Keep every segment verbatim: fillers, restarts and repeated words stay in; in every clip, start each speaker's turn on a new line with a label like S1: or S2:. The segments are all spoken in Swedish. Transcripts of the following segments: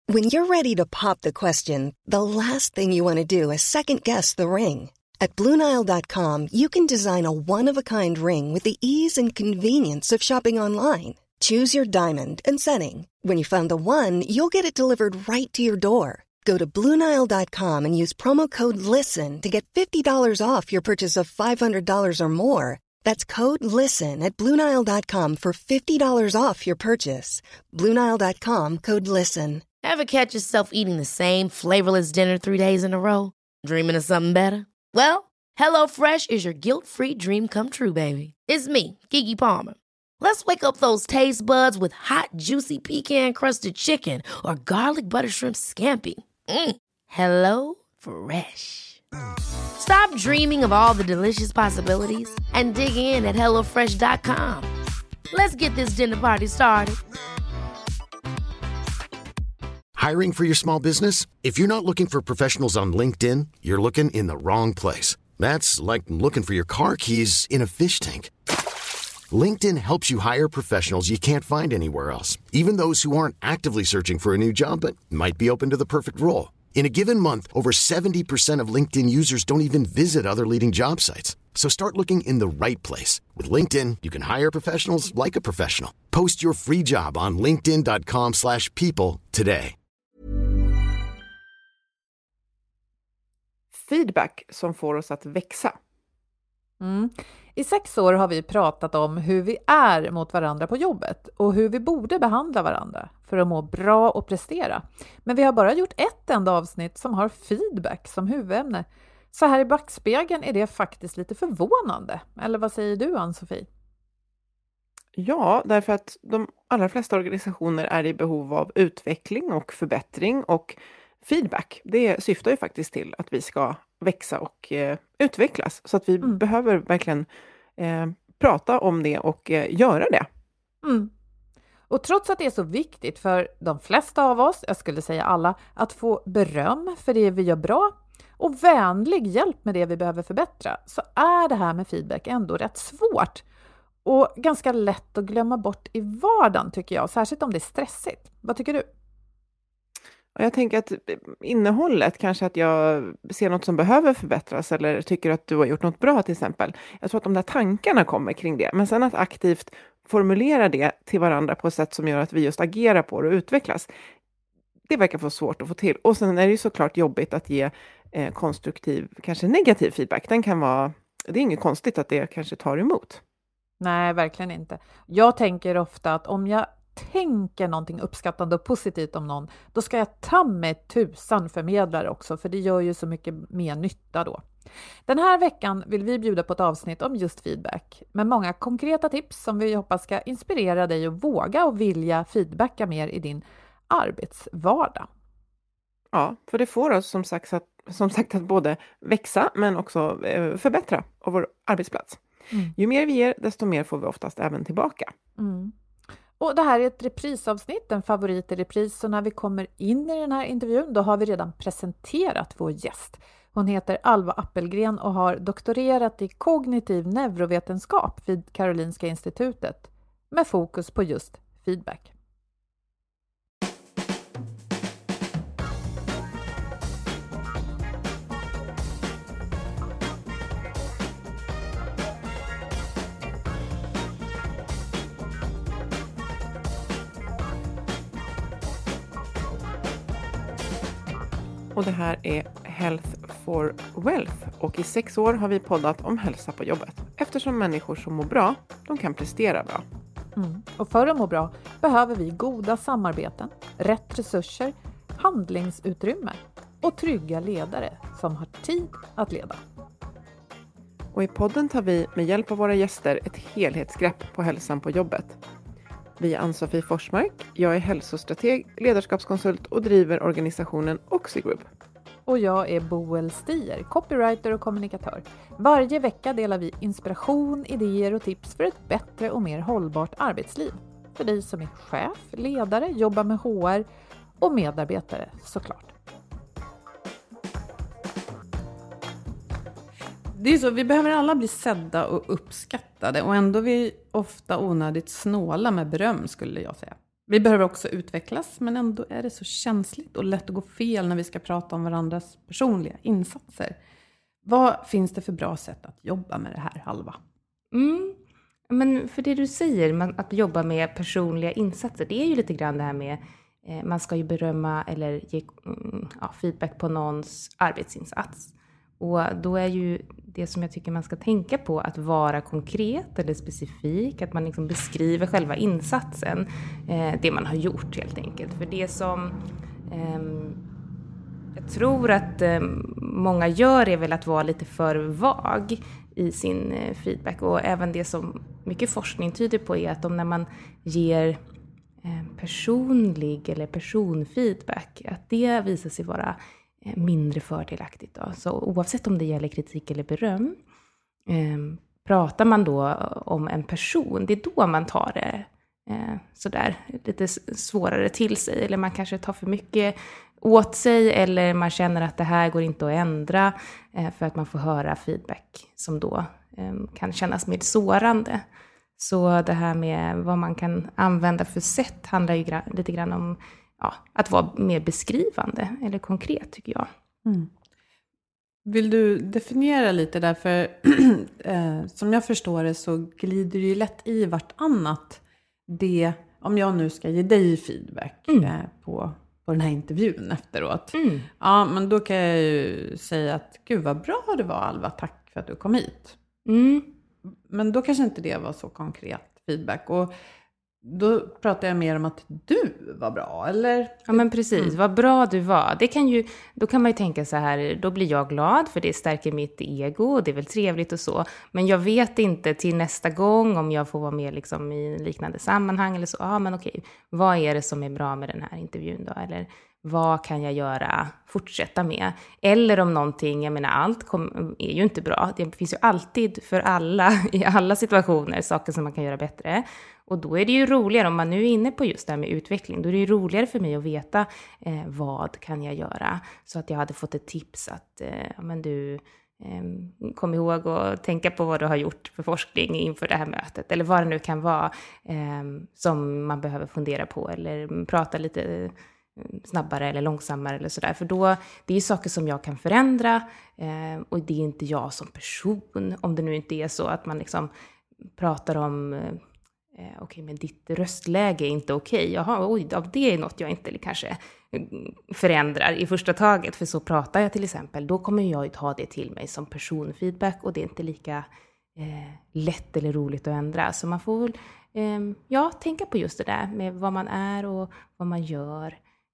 S1: When you're ready to pop the question, the last thing you want to do is second-guess the ring. At Blue Nile dot com, you can design a one-of-a-kind ring with the ease and convenience of shopping online. Choose your diamond and setting. When you find the one, you'll get it delivered right to your door. Go to Blue Nile dot com and use promo code LISTEN to get fifty dollars off your purchase of five hundred dollars or more. That's code LISTEN at Blue Nile dot com for fifty dollars off your purchase. Blue Nile dot com, code LISTEN.
S2: Ever catch yourself eating the same flavorless dinner three days in a row? Dreaming of something better? Well, HelloFresh is your guilt-free dream come true, baby. It's me, Keke Palmer. Let's wake up those taste buds with hot, juicy pecan-crusted chicken or garlic butter shrimp scampi. Mm. Hello Fresh. Stop dreaming of all the delicious possibilities and dig in at hello fresh dot com. Let's get this dinner party started.
S3: Hiring for your small business? If you're not looking for professionals on LinkedIn, you're looking in the wrong place. That's like looking for your car keys in a fish tank. LinkedIn helps you hire professionals you can't find anywhere else, even those who aren't actively searching for a new job but might be open to the perfect role. In a given month, over seventy percent of LinkedIn users don't even visit other leading job sites. So start looking in the right place. With LinkedIn, you can hire professionals like a professional. Post your free job on linkedin dot com slash people today.
S4: Feedback som får oss att växa.
S5: Mm. I sex år har vi pratat om hur vi är mot varandra på jobbet och hur vi borde behandla varandra för att må bra och prestera. Men vi har bara gjort ett enda avsnitt som har feedback som huvudämne. Så här i backspegeln är det faktiskt lite förvånande. Eller vad säger du, Ann-Sofie?
S4: Ja, därför att de allra flesta organisationer är i behov av utveckling och förbättring, och feedback, det syftar ju faktiskt till att vi ska växa och eh, utvecklas. Så att vi mm. behöver verkligen eh, prata om det och eh, göra det.
S5: Mm. Och trots att det är så viktigt för de flesta av oss, jag skulle säga alla, att få beröm för det vi gör bra och vänlig hjälp med det vi behöver förbättra, så är det här med feedback ändå rätt svårt. Och ganska lätt att glömma bort i vardagen, tycker jag. Särskilt om det är stressigt. Vad tycker du?
S4: Jag tänker att innehållet, kanske att jag ser något som behöver förbättras eller tycker att du har gjort något bra till exempel. Jag tror att de där tankarna kommer kring det. Men sen att aktivt formulera det till varandra på ett sätt som gör att vi just agerar på det och utvecklas. Det verkar få svårt att få till. Och sen är det ju såklart jobbigt att ge eh, konstruktiv, kanske negativ feedback. Den kan vara, det är inget konstigt att det kanske tar emot.
S5: Nej, verkligen inte. Jag tänker ofta att om jag tänker någonting uppskattande och positivt om någon, då ska jag ta med tusan förmedlare också, för det gör ju så mycket mer nytta då. Den här veckan vill vi bjuda på ett avsnitt om just feedback med många konkreta tips som vi hoppas ska inspirera dig att våga och vilja feedbacka mer i din arbetsvardag.
S4: Ja, för det får oss som sagt att, som sagt att både växa men också eh, förbättra av vår arbetsplats. Mm. Ju mer vi ger, desto mer får vi oftast även tillbaka.
S5: Mm. Och det här är ett reprisavsnitt, en favorit i repris. Så när vi kommer in i den här intervjun, då har vi redan presenterat vår gäst. Hon heter Alva Appelgren och har doktorerat i kognitiv neurovetenskap vid Karolinska institutet med fokus på just feedback.
S4: Och det här är Health for Wealth, och i sex år har vi poddat om hälsa på jobbet. Eftersom människor som mår bra, de kan prestera bra.
S5: Mm. Och för att må bra behöver vi goda samarbeten, rätt resurser, handlingsutrymme och trygga ledare som har tid att leda.
S4: Och i podden tar vi med hjälp av våra gäster ett helhetsgrepp på hälsan på jobbet. Vi är Ann-Sofie Forsmark, jag är hälsostrateg, ledarskapskonsult och driver organisationen Oxigroup.
S5: Och jag är Boel Stier, copywriter och kommunikatör. Varje vecka delar vi inspiration, idéer och tips för ett bättre och mer hållbart arbetsliv. För dig som är chef, ledare, jobbar med H R och medarbetare såklart.
S6: Det är så, vi behöver alla bli sedda och uppskattade, och ändå är vi ofta onödigt snåla med beröm, skulle jag säga. Vi behöver också utvecklas, men ändå är det så känsligt och lätt att gå fel när vi ska prata om varandras personliga insatser. Vad finns det för bra sätt att jobba med det här, Alva?
S7: Mm. Men för det du säger, man, att jobba med personliga insatser, det är ju lite grann det här med, eh, man ska ju berömma eller ge mm, ja, feedback på någons arbetsinsats. Och då är ju det som jag tycker man ska tänka på att vara konkret eller specifik, att man liksom beskriver själva insatsen, eh, det man har gjort helt enkelt. För det som eh, jag tror att eh, många gör är väl att vara lite för vag i sin eh, feedback. Och även det som mycket forskning tyder på är att om när man ger eh, personlig eller personfeedback, att det visar sig vara mindre fördelaktigt då. Så oavsett om det gäller kritik eller beröm, eh, pratar man då om en person, det är då man tar det eh, sådär lite svårare till sig, eller man kanske tar för mycket åt sig, eller man känner att det här går inte att ändra eh, för att man får höra feedback som då eh, kan kännas mer sårande. Så det här med vad man kan använda för sätt handlar ju gra- lite grann om ja, att vara mer beskrivande eller konkret, tycker jag.
S6: Mm. Vill du definiera lite därför eh, som jag förstår det så glider det ju lätt i vartannat. Det, om jag nu ska ge dig feedback mm. eh, på, på den här intervjun efteråt. Mm. Ja, men då kan jag ju säga att gud vad bra det var, Alva, tack för att du kom hit. Mm. Men då kanske inte det var så konkret feedback. Och då pratar jag mer om att du var bra, eller?
S7: Ja, men precis. Mm. Vad bra du var. Det kan ju, då kan man ju tänka så här, då blir jag glad för det stärker mitt ego och det är väl trevligt och så. Men jag vet inte till nästa gång om jag får vara med liksom i liknande sammanhang eller så. Ja, ah, men okej, vad är det som är bra med den här intervjun då? Eller vad kan jag göra, fortsätta med? Eller om någonting, jag menar allt kom, är ju inte bra. Det finns ju alltid för alla, i alla situationer, saker som man kan göra bättre. Och då är det ju roligare, om man nu är inne på just det här med utveckling, då är det ju roligare för mig att veta eh, vad kan jag göra. Så att jag hade fått ett tips att eh, men du eh, kom ihåg att tänka på vad du har gjort för forskning inför det här mötet. Eller vad det nu kan vara eh, som man behöver fundera på eller prata lite snabbare eller långsammare eller sådär. För då, det är ju saker som jag kan förändra eh, och det är inte jag som person. Om det nu inte är så att man liksom pratar om eh, okej, okay, men ditt röstläge är inte okej. Okay. Jaha, oj, det är något jag inte kanske förändrar i första taget. För så pratar jag till exempel. Då kommer jag ju ta det till mig som personfeedback och det är inte lika eh, lätt eller roligt att ändra. Så man får väl eh, ja, tänka på just det där med vad man är och vad man gör.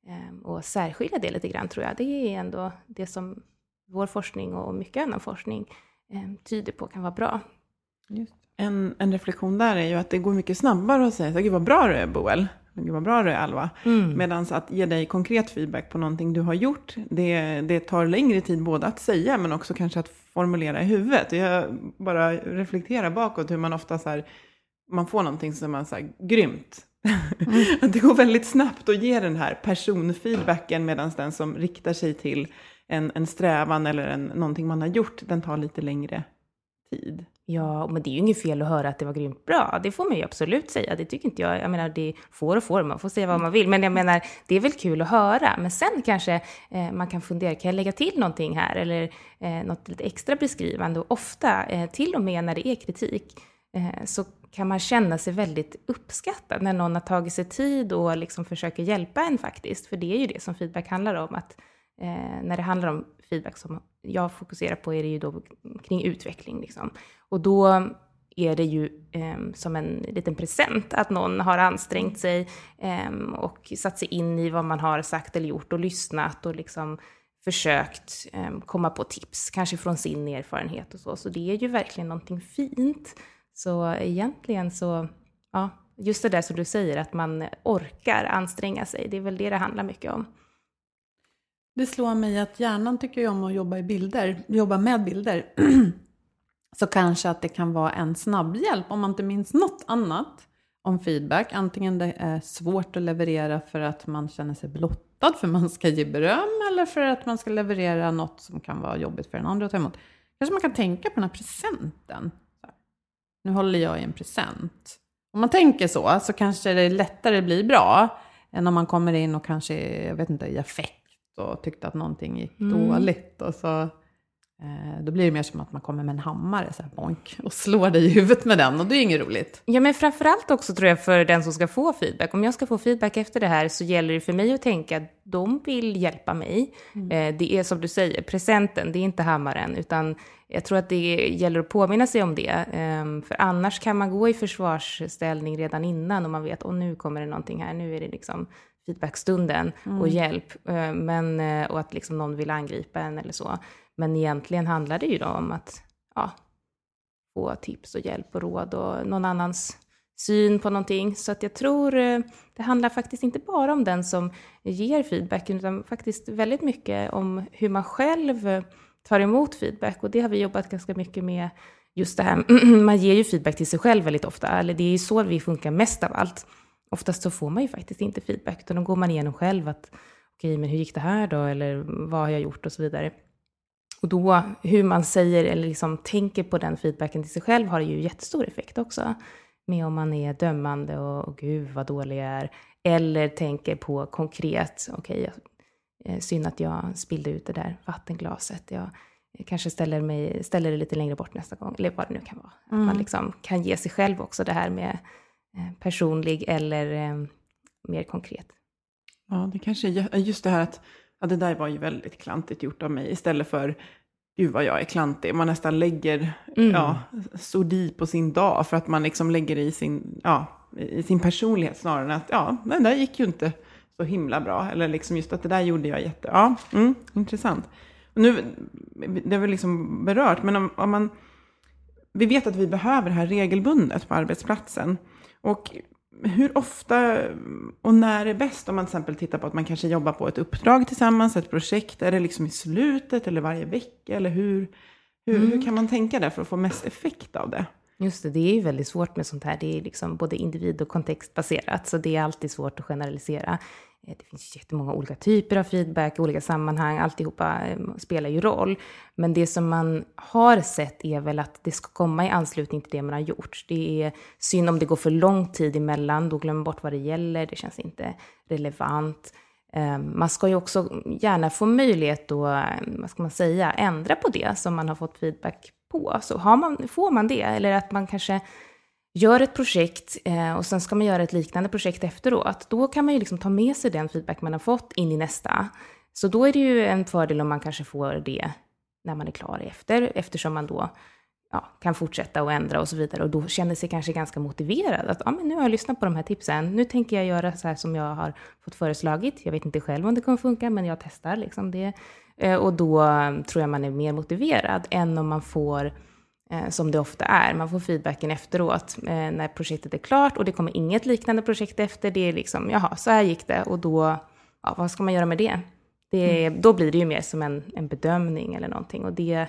S7: Och särskilja det lite grann, tror jag. Det är ändå det som vår forskning och mycket annan forskning tyder på kan vara bra.
S4: Just. En, en reflektion där är ju att det går mycket snabbare att säga så, gud vad bra du är, Boel. Gud vad bra du är, Alva. Mm. Medan att ge dig konkret feedback på någonting du har gjort, det, det tar längre tid både att säga men också kanske att formulera i huvudet. Jag bara reflekterar bakåt hur man ofta så här, man får någonting som man så här, grymt. Mm. Att det går väldigt snabbt att ge den här personfeedbacken medan den som riktar sig till en, en strävan eller en, någonting man har gjort, den tar lite längre tid.
S7: Ja, men det är ju inget fel att höra att det var grymt bra. Det får man ju absolut säga. Det tycker inte jag. Jag menar, det får och får. Man får säga vad man vill. Men jag menar, det är väl kul att höra. Men sen kanske eh, man kan fundera, kan jag lägga till någonting här? Eller eh, något lite extra beskrivande. Och ofta, eh, till och med när det är kritik, eh, så kan man känna sig väldigt uppskattad när någon har tagit sig tid och liksom försöker hjälpa en faktiskt. För det är ju det som feedback handlar om. Att eh, när det handlar om feedback som jag fokuserar på är det ju då kring utveckling. Liksom. Och då är det ju eh, som en liten present att någon har ansträngt sig eh, och satt sig in i vad man har sagt eller gjort och lyssnat och liksom försökt eh, komma på tips, kanske från sin erfarenhet och så. Så det är ju verkligen någonting fint. Så egentligen så, ja, just det där som du säger, att man orkar anstränga sig, det är väl det det handlar mycket om.
S6: Det slår mig att hjärnan tycker ju om att jobba i bilder, jobba med bilder. Så kanske att det kan vara en snabb hjälp om man inte minns något annat om feedback. Antingen det är svårt att leverera för att man känner sig blottad för man ska ge beröm, eller för att man ska leverera något som kan vara jobbigt för den andra att ta emot. Kanske man kan tänka på den här presenten. Nu håller jag i en present. om man tänker så, så kanske det lättare blir bra än om man kommer in och kanske, jag vet inte, i affekt och tyckte att någonting gick mm. dåligt. Och så, eh, då blir det mer som att man kommer med en hammare så här, bonk, och slår dig i huvudet med den. Och det är inget roligt.
S7: Ja, men framförallt också tror jag för den som ska få feedback. Om jag ska få feedback efter det här så gäller det för mig att tänka att de vill hjälpa mig. Mm. Eh, det är som du säger, presenten, det är inte hammaren. Utan jag tror att det gäller att påminna sig om det. Eh, för annars kan man gå i försvarsställning redan innan och man vet, åh nu kommer det någonting här, nu är det liksom feedbackstunden mm. och hjälp. Men, och att liksom någon vill angripa en eller så. Men egentligen handlar det ju då om att ja, få tips och hjälp och råd och någon annans syn på någonting. Så att jag tror det handlar faktiskt inte bara om den som ger feedback utan faktiskt väldigt mycket om hur man själv tar emot feedback. Och det har vi jobbat ganska mycket med. Just det här, man ger ju feedback till sig själv väldigt ofta. Eller det är ju så vi funkar mest av allt. Oftast så får man ju faktiskt inte feedback. Utan då går man igenom själv att okej, men hur gick det här då? Eller vad har jag gjort och så vidare. Och då hur man säger eller liksom tänker på den feedbacken till sig själv har ju jättestor effekt också. Med om man är dömande och, och gud vad dålig jag är. Eller tänker på konkret, okej, okay, synd att jag spillde ut det där vattenglaset. Jag kanske ställer, mig, ställer det lite längre bort nästa gång. Eller vad det nu kan vara. Mm. Att man liksom kan ge sig själv också det här med personlig eller eh, mer konkret.
S4: Ja, det kanske är just det här att ja, det där var ju väldigt klantigt gjort av mig. Istället för, gud vad jag är klantig. Man nästan lägger mm. ja, sodi på sin dag för att man liksom lägger i sin, ja, i sin personlighet snarare än att ja, den där gick ju inte så himla bra. Eller liksom just att det där gjorde jag jätte, ja, mm, intressant. Och nu, det har vi liksom berört, men om, om man, vi vet att vi behöver det här regelbundet på arbetsplatsen. Och hur ofta och när är bäst om man till exempel tittar på att man kanske jobbar på ett uppdrag tillsammans, ett projekt, är det liksom i slutet eller varje vecka eller hur, hur, mm. hur kan man tänka där för att få mest effekt av det?
S7: Just det, det är ju väldigt svårt med sånt här, det är liksom både individ- och kontextbaserat så det är alltid svårt att generalisera. Det finns jättemånga olika typer av feedback, olika sammanhang, alltihopa spelar ju roll. Men det som man har sett är väl att det ska komma i anslutning till det man har gjort. Det är synd om det går för lång tid emellan, då glömmer man bort vad det gäller, det känns inte relevant. Man ska ju också gärna få möjlighet att, vad ska man säga, ändra på det som man har fått feedback på. Så har man, får man det, eller att man kanske gör ett projekt eh, och sen ska man göra ett liknande projekt efteråt. Då kan man ju liksom ta med sig den feedback man har fått in i nästa. Så då är det ju en fördel om man kanske får det när man är klar efter. Eftersom man då ja, kan fortsätta och ändra och så vidare. Och då känner sig kanske ganska motiverad. Att ja, men nu har jag lyssnat på de här tipsen. Nu tänker jag göra så här som jag har fått föreslagit. Jag vet inte själv om det kommer funka, men jag testar liksom det. Eh, och då tror jag man är mer motiverad än om man får... som det ofta är. Man får feedbacken efteråt eh, när projektet är klart och det kommer inget liknande projekt efter. Det är liksom, jaha, så här gick det och då, ja, vad ska man göra med det? det mm. Då blir det ju mer som en, en bedömning eller någonting och det är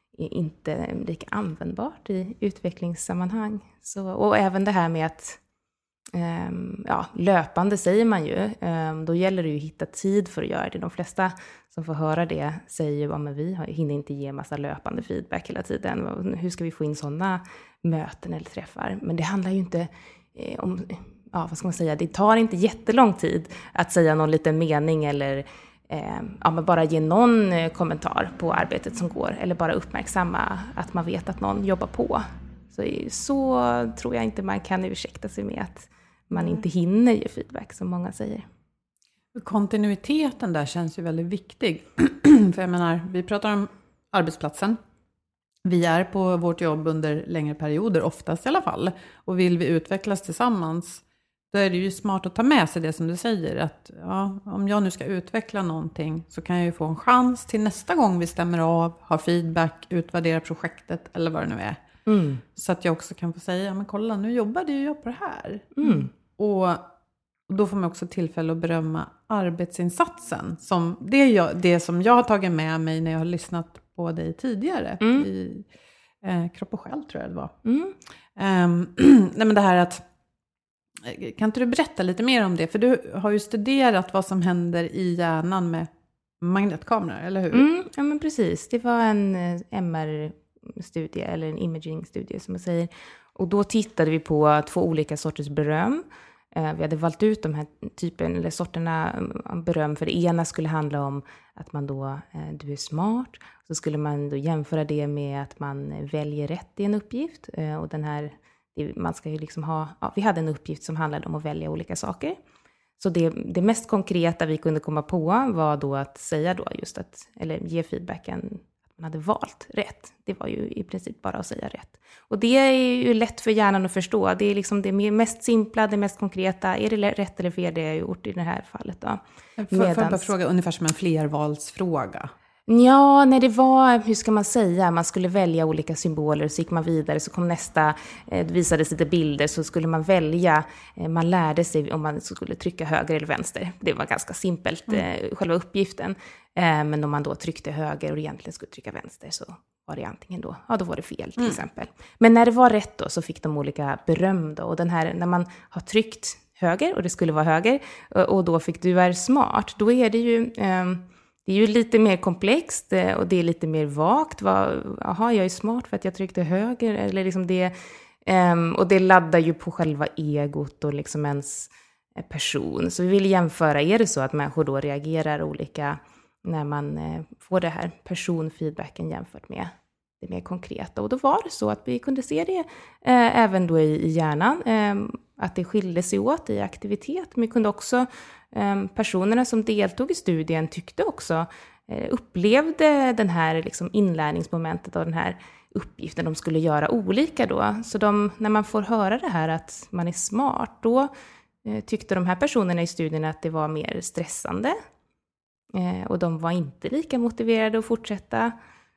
S7: inte lika användbart i utvecklingssammanhang. Så, och även det här med att eh, ja, löpande säger man ju. Eh, då gäller det ju att hitta tid för att göra det. De flesta som får höra det säger ju att ja, vi hinner inte ge massa löpande feedback hela tiden. Hur ska vi få in sådana möten eller träffar? Men det handlar ju inte eh, om, ja, vad ska man säga, det tar inte jättelång tid att säga någon liten mening eller eh, ja, men bara ge någon eh, kommentar på arbetet som går. Eller bara uppmärksamma att man vet att någon jobbar på. Så, så tror jag inte man kan ursäkta sig med att man inte hinner ge feedback som många säger.
S6: Kontinuiteten där känns ju väldigt viktig. För jag menar, vi pratar om arbetsplatsen. Vi är på vårt jobb under längre perioder, oftast i alla fall. Och vill vi utvecklas tillsammans, då är det ju smart att ta med sig det som du säger. Att ja, om jag nu ska utveckla någonting så kan jag ju få en chans till nästa gång vi stämmer av, har feedback, utvärderar projektet eller vad det nu är. Mm. Så att jag också kan få säga, men kolla nu jobbade ju jag på det här. Mm. Och då får man också tillfälle att berömma arbetsinsatsen. Som det, jag, det som jag har tagit med mig när jag har lyssnat på dig tidigare. Mm. I eh, Kropp och själ tror jag det var. Mm. Um, nej men det här att, kan inte du berätta lite mer om det? För du har ju studerat vad som händer i hjärnan med magnetkameror, eller hur?
S7: Mm, ja men precis, det var en M R-studie eller en imaging-studie som jag säger. Och då tittade vi på två olika sorters beröm. Vi hade valt ut de här typen eller sorterna beröm. För det ena skulle handla om att man då, du är smart. Så skulle man då jämföra det med att man väljer rätt i en uppgift. Och den här, man ska ju liksom ha, ja, vi hade en uppgift som handlade om att välja olika saker. Så det, det mest konkreta vi kunde komma på var då att säga då just att, eller ge feedbacken att man hade valt rätt. Det var ju i princip bara att säga rätt. Och det är ju lätt för hjärnan att förstå. Det är liksom det mest simpla, det mest konkreta. Är det rätt eller fel det jag har gjort i det här fallet då?
S6: Får, Medans... får jag bara fråga, ungefär som en flervalsfråga?
S7: Ja, när det var, hur ska man säga, man skulle välja olika symboler, så gick man vidare, så kom nästa, det visades lite bilder, så skulle man välja, man lärde sig om man skulle trycka höger eller vänster. Det var ganska simpelt, mm. själva uppgiften. Men om man då tryckte höger och egentligen skulle trycka vänster, så var det antingen då, ja då var det fel till mm. exempel. Men när det var rätt då så fick de olika beröm då, och den här, när man har tryckt höger och det skulle vara höger, och då fick du är smart, då är det ju... Det är ju lite mer komplext och det är lite mer vagt. Jaha, jag är smart för att jag tryckte höger. Eller liksom det, um, och det laddar ju på själva egot och liksom ens person. Så vi vill jämföra, är det så att människor då reagerar olika när man uh, får det här personfeedbacken jämfört med det mer konkreta. Och då var det så att vi kunde se det uh, även då i, i hjärnan. Um, att det skilde sig åt i aktivitet. Men vi kunde också... Personerna som deltog i studien tyckte också, upplevde den här liksom inlärningsmomentet av den här uppgiften de skulle göra olika då. Så de, när man får höra det här att man är smart, då tyckte de här personerna i studien att det var mer stressande. Och de var inte lika motiverade att fortsätta.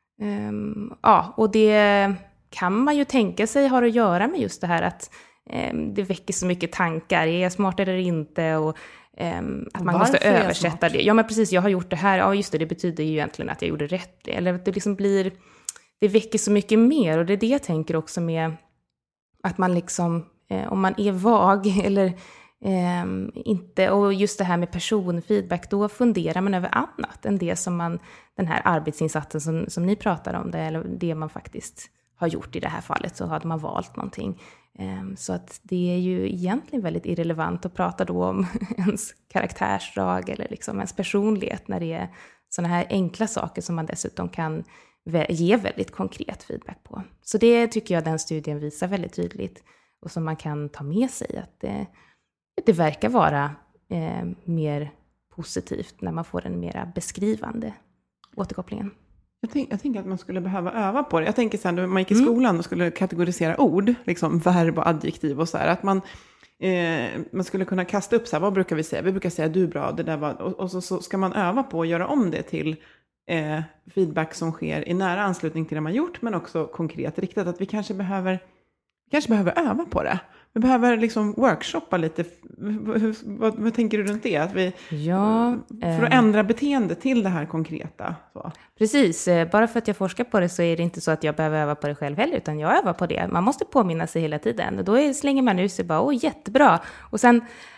S7: Ja, och det kan man ju tänka sig har att göra med just det här att det väcker så mycket tankar. Är jag smart eller inte? Och Um, att man måste översätta det. Ja, men precis, jag har gjort det här. Ja, just det, det betyder ju egentligen att jag gjorde rätt. Eller att det liksom blir, det väcker så mycket mer. Och det är det jag tänker också med att man liksom, eh, om man är vag eller eh, inte, och just det här med personfeedback, då funderar man över annat än det som man, den här arbetsinsatsen som, som ni pratar om, det, eller det man faktiskt har gjort i det här fallet, så hade man valt någonting. Så att det är ju egentligen väldigt irrelevant att prata då om ens karaktärsdrag eller liksom ens personlighet när det är sådana här enkla saker som man dessutom kan ge väldigt konkret feedback på. Så det tycker jag den studien visar väldigt tydligt och som man kan ta med sig, att det, det verkar vara eh, mer positivt när man får en mera beskrivande återkopplingen.
S4: Jag, tänk, jag tänker att man skulle behöva öva på det. Jag tänker så här, när man gick i skolan och skulle kategorisera ord, liksom verb och adjektiv och så här, att man, eh, man skulle kunna kasta upp så här, vad brukar vi säga? Vi brukar säga du är bra, det där var, och, och så, så ska man öva på att göra om det till eh, feedback som sker i nära anslutning till det man gjort, men också konkret riktat, att vi kanske behöver, kanske behöver öva på det. Vi behöver liksom workshoppa lite. Vad, vad tänker du runt det? Att vi,
S7: ja,
S4: för att ändra beteende till det här konkreta. Så.
S7: Precis. Bara för att jag forskar på det så är det inte så att jag behöver öva på det själv heller. Utan jag övar på det. Man måste påminna sig hela tiden. Då är, slänger man ut sig bara, åh jättebra. Och sen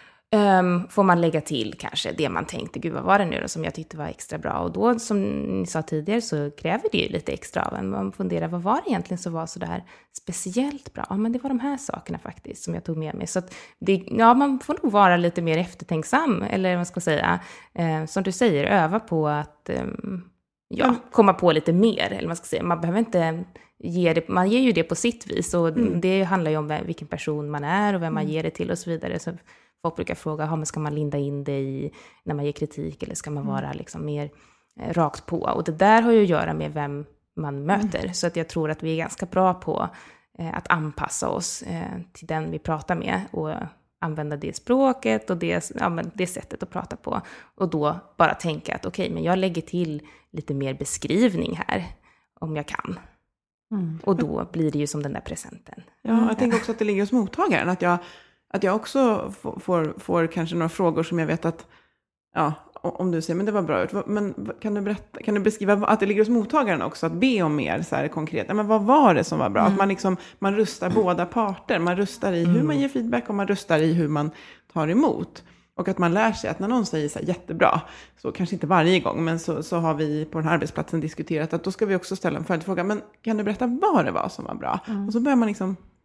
S7: um, får man lägga till kanske det man tänkte. Gud, vad var det nu då som jag tyckte var extra bra? Och då, som ni sa tidigare, så kräver det ju lite extra av en. Man funderar, vad var det egentligen som var så där speciellt bra? Ja, men det var de här sakerna faktiskt som jag tog med mig. Så att det, ja, man får nog vara lite mer eftertänksam. Eller vad ska jag säga? Eh, som du säger, öva på att eh, ja, komma på lite mer. Eller vad ska jag säga? Man behöver inte ge det, man ger ju det på sitt vis. Och mm. det handlar ju om vilken person man är och vem man mm. ger det till och så vidare. Så folk brukar fråga, men ska man linda in det i när man ger kritik eller ska man vara liksom mer eh, rakt på? Och det där har ju att göra med vem man möter. Mm. Så att jag tror att vi är ganska bra på eh, att anpassa oss eh, till den vi pratar med och använda det språket och det, ja, men det sättet att prata på. Och då bara tänka att okej, okay, men jag lägger till lite mer beskrivning här om jag kan. Mm. Och då blir det ju som den där presenten.
S4: Ja, jag tänker också att det ligger hos mottagaren. Att jag Att jag också får, får, får kanske några frågor som jag vet att, ja, om du säger, men det var bra ut. Men kan du berätta, kan du beskriva att det ligger hos mottagaren också, att be om mer så här konkret. Ja, men vad var det som var bra? Mm. Att man liksom, man rustar båda parter. Man rustar i hur man ger feedback och man rustar i hur man tar emot. Och att man lär sig att när någon säger så här, jättebra, så kanske inte varje gång, men så, så har vi på den här arbetsplatsen diskuterat att då ska vi också ställa en följdfråga. Men kan du berätta vad det var som var bra? Mm. Och så börjar man liksom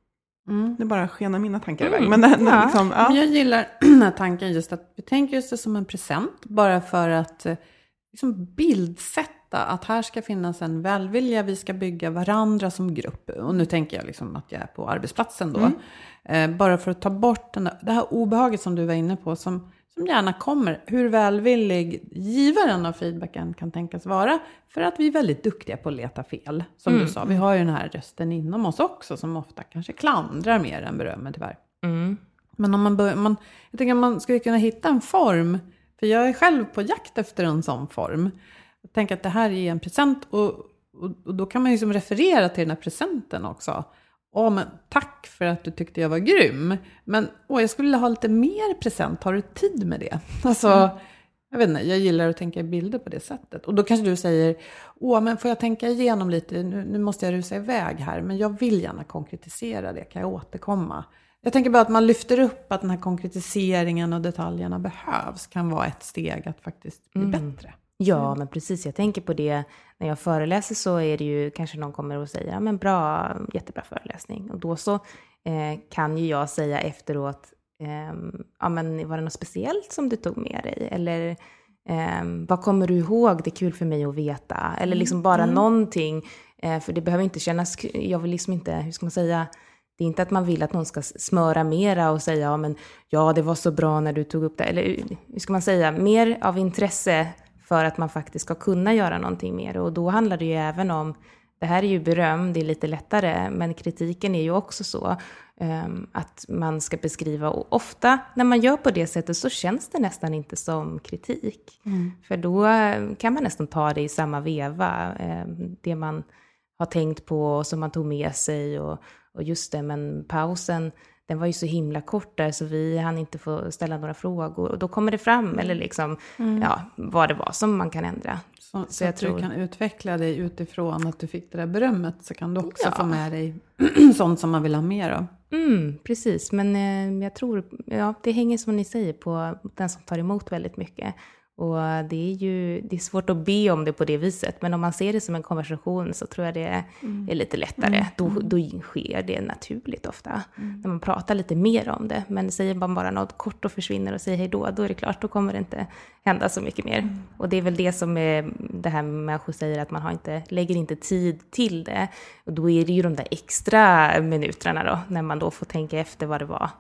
S4: Mm, det bara skenar mina tankar
S6: mm.
S4: iväg. Men, den,
S6: ja.
S4: liksom, ja.
S6: Men jag gillar den här tanken just att vi tänker just det som en present. Bara för att liksom bildsätta att här ska finnas en välvilja. Vi ska bygga varandra som grupp. Och nu tänker jag liksom att jag är på arbetsplatsen då. Mm. Eh, bara för att ta bort den, det här obehaget som du var inne på. Som, som gärna kommer. Hur välvillig givaren av feedbacken kan tänkas vara. För att vi är väldigt duktiga på att leta fel. Som mm. du sa, vi har ju den här rösten inom oss också. Som ofta kanske klandrar mer än berömmer tyvärr. Mm. Men om man börjar, man, jag tänker att man skulle kunna hitta en form. För jag är själv på jakt efter en sån form. Jag tänker att det här är en present. Och, och, och då kan man ju liksom referera till den här presenten också. Åh, men tack för att du tyckte jag var grym. Men åh, jag skulle ha lite mer present. Har du tid med det? Alltså, mm. jag vet inte, jag gillar att tänka i bilder på det sättet. Och då kanske du säger, åh, men får jag tänka igenom lite? Nu, nu måste jag rusa iväg här. Men jag vill gärna konkretisera det. Kan jag återkomma? Jag tänker bara att man lyfter upp att den här konkretiseringen och detaljerna behövs. Kan vara ett steg att faktiskt bli mm. bättre.
S7: Ja,
S6: mm.
S7: men precis. Jag tänker på det. När jag föreläser så är det ju kanske någon kommer och säger, ja men bra, jättebra föreläsning. Och då så eh, kan ju jag säga efteråt, eh, ja men var det något speciellt som du tog med dig? Eller eh, vad kommer du ihåg? Det är kul för mig att veta. Eller liksom bara mm. någonting. Eh, för det behöver inte kännas, jag vill liksom inte, hur ska man säga... Det är inte att man vill att någon ska smöra mera och säga ja, men, ja det var så bra när du tog upp det. Eller hur ska man säga, mer av intresse för att man faktiskt ska kunna göra någonting mer. Och då handlar det ju även om, det här är ju beröm, det är lite lättare. Men kritiken är ju också så um, att man ska beskriva. Och ofta när man gör på det sättet så känns det nästan inte som kritik. Mm. För då kan man nästan ta det i samma veva. Um, det man har tänkt på och som man tog med sig och Och just det, men pausen, den var ju så himla kort där så vi hann inte få ställa några frågor. Och då kommer det fram, eller liksom, mm. ja, vad det var som man kan ändra.
S6: Så, så, så jag att tror... du kan utveckla dig utifrån att du fick det där berömmet så kan du också ja. få med dig sånt som man vill ha mer av.
S7: Mm, precis, men eh, jag tror, ja, det hänger som ni säger på den som tar emot väldigt mycket. Och det är ju det är svårt att be om det på det viset. Men om man ser det som en konversation så tror jag det är, mm. är lite lättare. Mm. Då, då sker det naturligt ofta. Mm. När man pratar lite mer om det. Men säger man bara något kort och försvinner och säger hej då. Då är det klart, då kommer det inte hända så mycket mer. Mm. Och det är väl det som är det här med människor säger att man har inte, lägger inte tid till det. Och då är det ju de där extra minuterna då. När man då får tänka efter vad det var.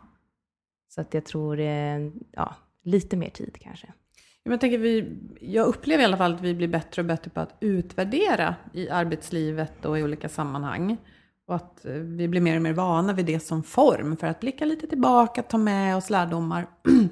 S7: Så att jag tror, ja, lite mer tid kanske.
S6: Jag tänker vi, jag upplever i alla fall att vi blir bättre och bättre på att utvärdera i arbetslivet och i olika sammanhang. Och att vi blir mer och mer vana vid det som form för att blicka lite tillbaka, ta med oss lärdomar.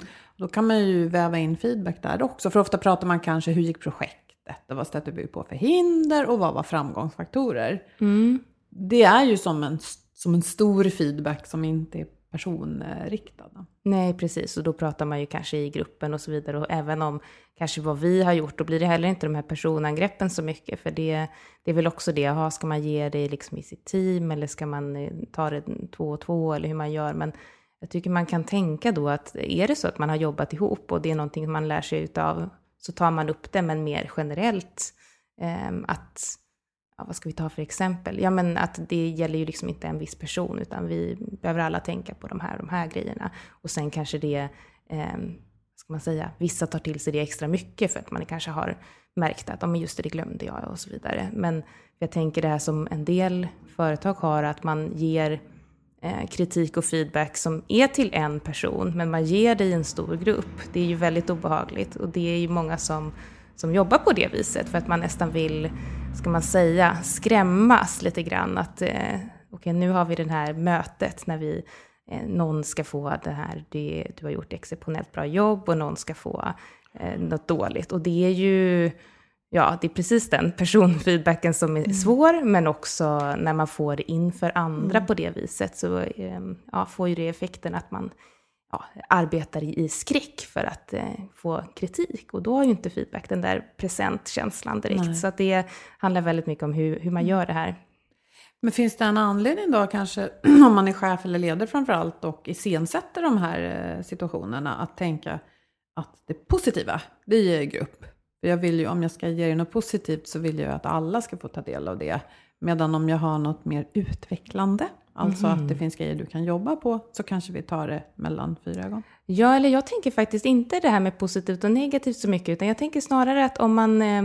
S6: Då kan man ju väva in feedback där också. För ofta pratar man kanske hur gick projektet och vad stötte vi på för hinder och vad var framgångsfaktorer. Mm. Det är ju som en, som en stor feedback som inte är personriktad.
S7: Nej, precis. Och då pratar man ju kanske i gruppen och så vidare. Och även om kanske vad vi har gjort, då blir det heller inte de här personangreppen så mycket. För det, det är väl också det, aha, ska man ge det liksom i sitt team eller ska man ta det två och två eller hur man gör. Men jag tycker man kan tänka då att är det så att man har jobbat ihop och det är någonting man lär sig utav, så tar man upp det, men mer generellt eh, att ja, vad ska vi ta för exempel? Ja, men att det gäller ju liksom inte en viss person, utan vi behöver alla tänka på de här, de här grejerna. Och sen kanske det, eh, ska man säga, vissa tar till sig det extra mycket för att man kanske har märkt att, ja, men just det, det glömde jag och så vidare. Men jag tänker det här som en del företag har, att man ger eh, kritik och feedback som är till en person, men man ger det i en stor grupp. Det är ju väldigt obehagligt och det är ju många som som jobbar på det viset för att man nästan vill, ska man säga, skrämmas lite grann att eh, okej, okay, nu har vi det här mötet när vi eh, någon ska få det här, det, du har gjort exceptionellt bra jobb och någon ska få eh, något dåligt, och det är ju ja, det är precis den personfeedbacken som är mm. svår, men också när man får det inför andra mm. på det viset så eh, ja, får ju det effekten att man Ja, arbetar i skräck för att eh, få kritik. Och då har ju inte feedback den där presentkänslan direkt. Nej. Så att det handlar väldigt mycket om hur, hur man gör det här.
S6: Men finns det en anledning då kanske, om man är chef eller ledare framförallt och iscensätter de här eh, situationerna, att tänka att det positiva, det är grupp. För jag vill ju, om jag ska ge något positivt så vill jag att alla ska få ta del av det. Medan om jag har något mer utvecklande, Alltså
S7: Mm.
S6: att det finns grejer du kan jobba på, så kanske vi tar det mellan fyra ögon.
S7: Ja, eller jag tänker faktiskt inte det här med positivt och negativt så mycket, utan jag tänker snarare att om man, eh,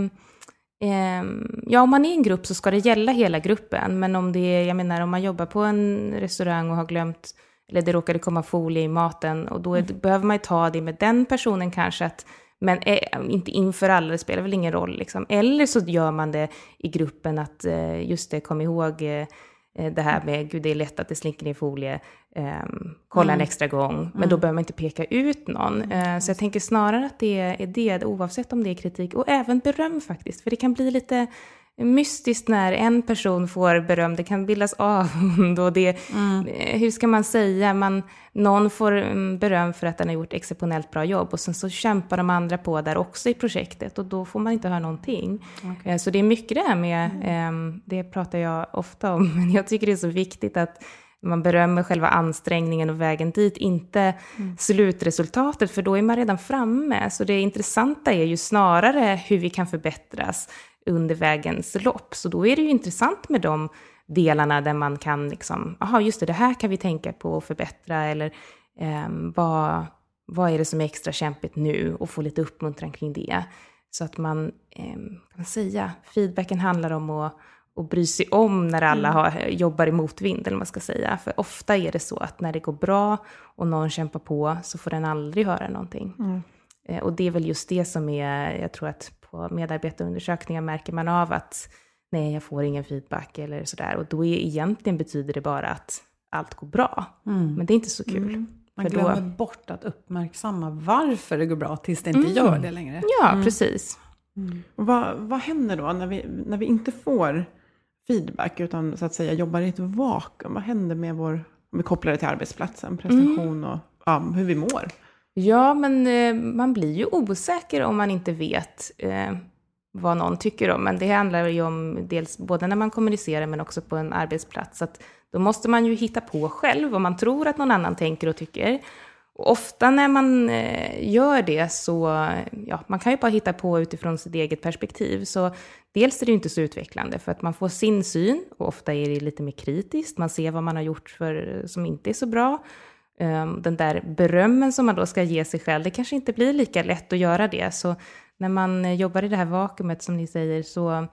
S7: eh, ja, om man är i en grupp så ska det gälla hela gruppen, men om det är, jag menar om man jobbar på en restaurang och har glömt, eller det råkade komma folie i maten, och då är, mm. behöver man ju ta det med den personen kanske, att, men eh, inte inför alla, det spelar väl ingen roll liksom. Eller så gör man det i gruppen att, eh, just det, kom ihåg eh, det här med, gud det är lätt att det slinker ner folie, um, kolla mm. en extra gång, men mm. då behöver man inte peka ut någon. Uh, så jag tänker snarare att det är det, oavsett om det är kritik, och även beröm faktiskt, för det kan bli lite mystiskt när en person får beröm, det kan bildas avund, och det, mm. hur ska man säga, man, någon får beröm för att den har gjort exceptionellt bra jobb, och sen så kämpar de andra på där också i projektet, och då får man inte höra någonting. Okay. Så det är mycket det här med, mm. det pratar jag ofta om, men jag tycker det är så viktigt att man berömmer själva ansträngningen och vägen dit, inte mm. slutresultatet, för då är man redan framme. Så det intressanta är ju snarare hur vi kan förbättras under vägens lopp. Så då är det ju intressant med de delarna där man kan liksom, aha, just det, det här kan vi tänka på och förbättra, eller eh, vad, vad är det som är extra kämpigt nu, och få lite uppmuntran kring det. Så att man eh, kan säga, feedbacken handlar om att och bry sig om när alla mm. har, jobbar i motvind, eller vad man ska säga. För ofta är det så att när det går bra och någon kämpar på, så får den aldrig höra någonting. Mm. Eh, och det är väl just det som är, jag tror att på medarbetarundersökningar märker man av att nej, jag får ingen feedback eller sådär. Och då är, egentligen betyder det bara att allt går bra. Mm. Men det är inte så kul.
S6: Mm. Man
S7: för
S6: glömmer
S7: då...
S6: bort att uppmärksamma varför det går bra tills det inte mm. gör det längre.
S7: Ja,
S6: mm.
S7: precis.
S4: Mm. Och vad, vad händer då när vi, när vi inte får feedback, utan så att säga jobbar i ett vakuum? Vad händer med vår, om vi kopplar det till arbetsplatsen, prestation mm. och ja, hur vi mår?
S7: Ja, men eh, man blir ju osäker om man inte vet eh, vad någon tycker om. Men det handlar ju om dels både när man kommunicerar, men också på en arbetsplats. Att då måste man ju hitta på själv vad man tror att någon annan tänker och tycker. Och ofta när man eh, gör det så, ja, man kan ju bara hitta på utifrån sitt eget perspektiv. Så dels är det ju inte så utvecklande, för att man får sin syn, och ofta är det lite mer kritiskt. Man ser vad man har gjort för, som inte är så bra. Um, den där berömmen som man då ska ge sig själv, det kanske inte blir lika lätt att göra det. Så när man jobbar i det här vakuumet som ni säger, så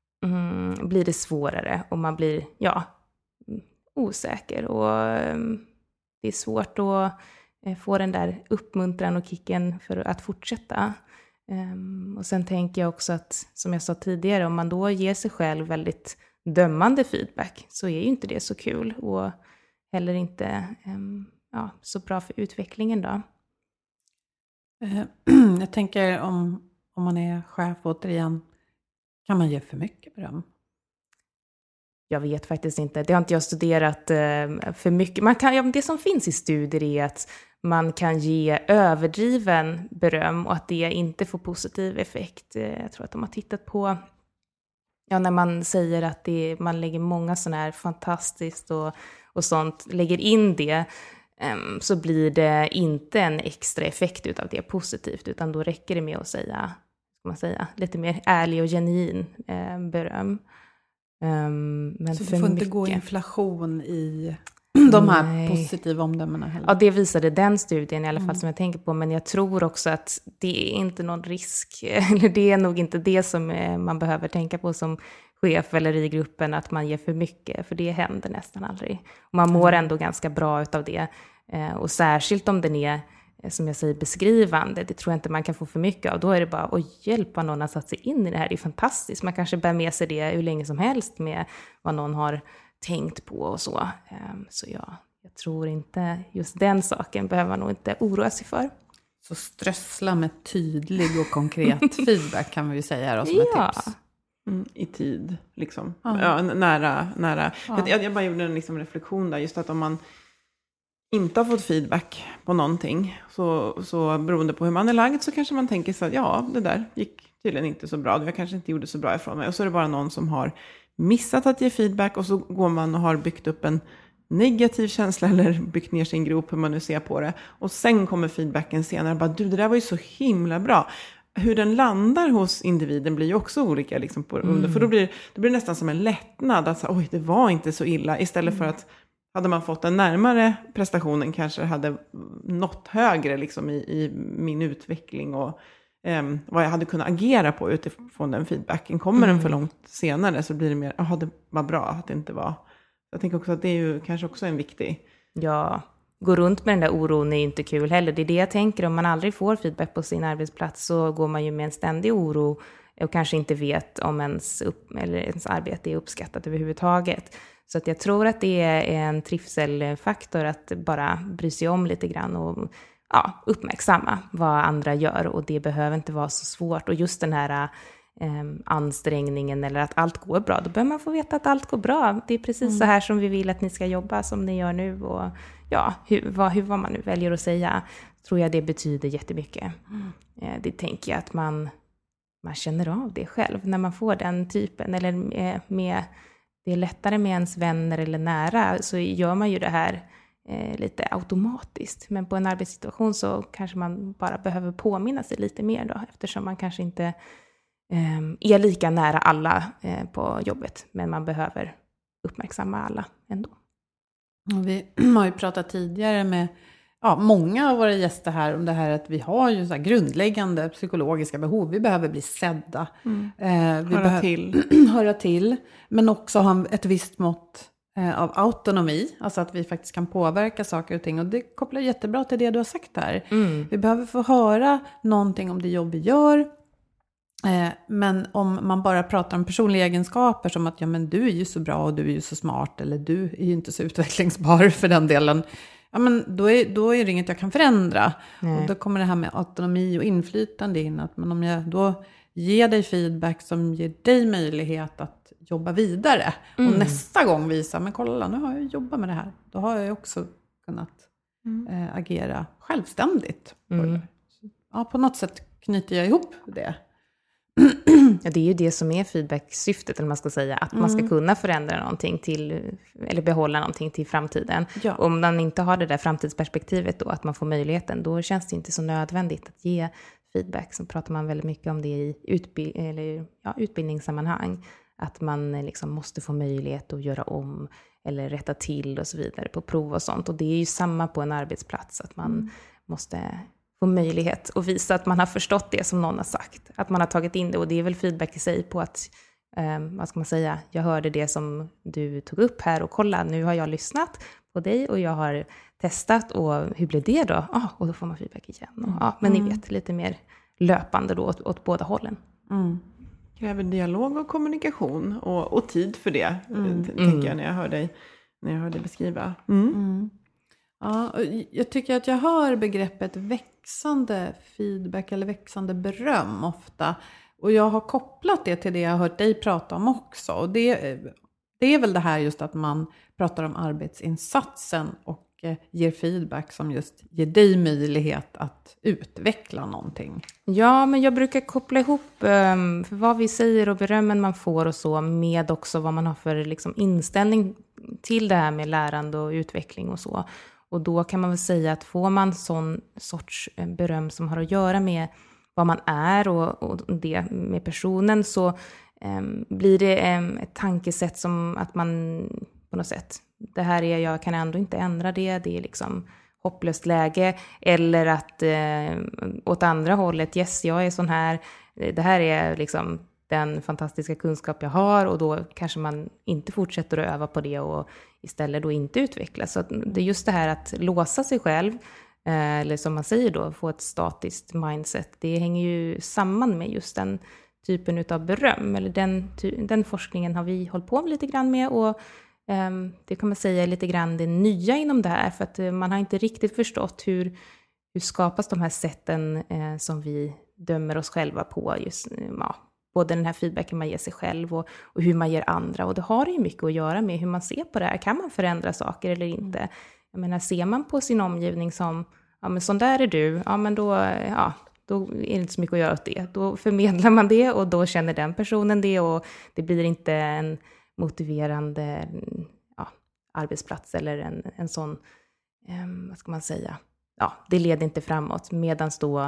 S7: um, blir det svårare, och man blir, ja, osäker. Och um, det är svårt att få den där uppmuntran och kicken för att fortsätta. Um, och sen tänker jag också att, som jag sa tidigare, om man då ger sig själv väldigt dömande feedback, så är ju inte det så kul, och heller inte um, ja, så bra för utvecklingen då.
S6: Jag tänker om, om man är chef återigen, kan man ge för mycket beröm?
S7: Jag vet faktiskt inte. Det har inte jag studerat eh, för mycket. Man kan, ja, det som finns i studier är att man kan ge överdriven beröm, och att det inte får positiv effekt. Jag tror att de har tittat på, ja, när man säger att det, man lägger många sådana här fantastiskt och, och sånt, lägger in det, um, så blir det inte en extra effekt utav det positivt, utan då räcker det med att säga, ska man säga, lite mer ärlig och genuin eh, beröm. Um, men
S6: så
S7: för
S6: det får
S7: mycket.
S6: inte gå inflation i de här Nej. positiva omdömena heller?
S7: Ja, det visade den studien i alla fall mm. som jag tänker på. Men jag tror också att det är inte någon risk. Eller det är nog inte det som man behöver tänka på som chef eller i gruppen, att man ger för mycket. För det händer nästan aldrig. Och man mår ändå ganska bra utav det. Och särskilt om den är, som jag säger, beskrivande. Det tror jag inte man kan få för mycket av. Då är det bara att hjälpa någon att sätta sig in i det här. Det är fantastiskt. Man kanske bär med sig det hur länge som helst med vad någon har tänkt på och så. Så ja, jag tror inte just den saken behöver man nog inte oroa sig för.
S6: Så strössla med tydlig och konkret feedback kan vi ju säga då, som
S7: ja.
S6: ett tips.
S4: Mm, i tid, liksom.
S6: Ja.
S4: Ja, nära, nära.
S6: Ja.
S4: Jag, jag bara gjorde en liksom reflektion där, just att om man inte har fått feedback på någonting, så, så beroende på hur man är lagd, så kanske man tänker så att ja, det där gick tydligen inte så bra. Jag kanske inte gjorde så bra ifrån mig. Och så är det bara någon som har missat att ge feedback, och så går man och har byggt upp en negativ känsla, eller byggt ner sin grop, hur man nu ser på det. Och sen kommer feedbacken senare, bara du, det där var ju så himla bra. Hur den landar hos individen blir ju också olika liksom, på, mm. för då blir det blir nästan som en lättnad att oj, det var inte så illa, istället mm. för att hade man fått en närmare prestationen kanske hade nått högre liksom i, i min utveckling och eh, vad jag hade kunnat agera på utifrån den feedbacken. Kommer mm. den för långt senare så blir det mer, jaha, det var bra att det inte var. Jag tänker också att det är ju kanske också en viktig...
S7: Ja, gå runt med den där oron är ju inte kul heller. Det är det jag tänker, om man aldrig får feedback på sin arbetsplats så går man ju med en ständig oro och kanske inte vet om ens, upp, eller ens arbete är uppskattat överhuvudtaget. Så att jag tror att det är en trivselfaktor att bara bry sig om lite grann och ja, uppmärksamma vad andra gör. Och det behöver inte vara så svårt. Och just den här eh, ansträngningen eller att allt går bra, då behöver man få veta att allt går bra. Det är precis mm. så här som vi vill att ni ska jobba, som ni gör nu. Och ja, hur, vad, hur vad man nu väljer att säga, tror jag det betyder jättemycket. Mm. Eh, det tänker jag att man, man känner av det själv när man får den typen. Eller med, med det är lättare med ens vänner eller nära, så gör man ju det här eh, lite automatiskt. Men på en arbetssituation så kanske man bara behöver påminna sig lite mer då, eftersom man kanske inte eh, är lika nära alla eh, på jobbet. Men man behöver uppmärksamma alla ändå.
S6: Och vi har ju pratat tidigare med ja, många av våra gäster här om det här att vi har ju så här grundläggande psykologiska behov. Vi behöver bli sedda. Mm. Eh, vi
S4: höra
S6: behöver
S4: till.
S6: höra till. Men också ha ett visst mått eh, av autonomi. Alltså att vi faktiskt kan påverka saker och ting. Och det kopplar jättebra till det du har sagt här. Mm. Vi behöver få höra någonting om det jobb vi gör. Eh, men om man bara pratar om personliga egenskaper som att ja, men du är ju så bra och du är ju så smart. Eller du är ju inte så utvecklingsbar för den delen. Ja, men då är, då är det inget jag kan förändra. Nej. Och då kommer det här med autonomi och inflytande in. Att, men om jag då ger dig feedback som ger dig möjlighet att jobba vidare. Mm. Och nästa gång visa, men kolla, nu har jag jobbat med det här. Då har jag också kunnat mm. äh, agera självständigt. Mm. Ja, på något sätt knyter jag ihop det.
S7: Ja, det är ju det som är feedback-syftet, eller man ska säga, att mm. man ska kunna förändra någonting till, eller behålla någonting till framtiden. Ja. Om man inte har det där framtidsperspektivet då, att man får möjligheten, då känns det inte så nödvändigt att ge feedback. Så pratar man väldigt mycket om det i utbi- eller, ja, utbildningssammanhang, att man liksom måste få möjlighet att göra om eller rätta till och så vidare på prov och sånt. Och det är ju samma på en arbetsplats, att man mm. måste få möjlighet att visa att man har förstått det som någon har sagt. Att man har tagit in det, och det är väl feedback i sig på att, eh, vad ska man säga, jag hörde det som du tog upp här och kolla, nu har jag lyssnat på dig och jag har testat och hur blev det då? Ah, och då får man feedback igen. Och, ah, men mm. ni vet, lite mer löpande då åt, åt båda hållen.
S4: Mm. Kräver dialog och kommunikation och, och tid för det,
S6: mm.
S4: t- tänker jag när jag hör dig, när jag hör dig beskriva. Mm.
S6: Mm. Ja, jag tycker att jag hör begreppet växande feedback eller växande beröm ofta. Och jag har kopplat det till det jag har hört dig prata om också. Och det, det är väl det här just att man pratar om arbetsinsatsen och ger feedback som just ger dig möjlighet att utveckla någonting.
S7: Ja, men jag brukar koppla ihop um, vad vi säger och berömmen man får och så med också vad man har för liksom, inställning till det här med lärande och utveckling och så. Och då kan man väl säga att får man sån sorts beröm som har att göra med vad man är och, och det med personen, så um, blir det um, ett tankesätt som att man på något sätt, det här är, jag kan ändå inte ändra det, det är liksom hopplöst läge. Eller att eh, åt andra hållet, yes, jag är sån här, det här är liksom den fantastiska kunskap jag har, och då kanske man inte fortsätter att öva på det och istället då inte utvecklas. Så det är just det här att låsa sig själv, eh, eller som man säger då, få ett statiskt mindset. Det hänger ju samman med just den typen av beröm, eller den, den forskningen har vi hållit på med lite grann med, och um, det kan man säga är lite grann det nya inom det här, för att uh, man har inte riktigt förstått hur, hur skapas de här sätten uh, som vi dömer oss själva på, just uh, ja, både den här feedbacken man ger sig själv och, och hur man ger andra, och det har ju mycket att göra med hur man ser på det här. Kan man förändra saker eller inte? Jag menar, ser man på sin omgivning som, ja men sån där är du, ja men då, ja, då är det inte så mycket att göra åt det. Då förmedlar man det, och då känner den personen det, och det blir inte en motiverande ja, arbetsplats eller en, en sån, um, vad ska man säga, ja, det leder inte framåt. Medan då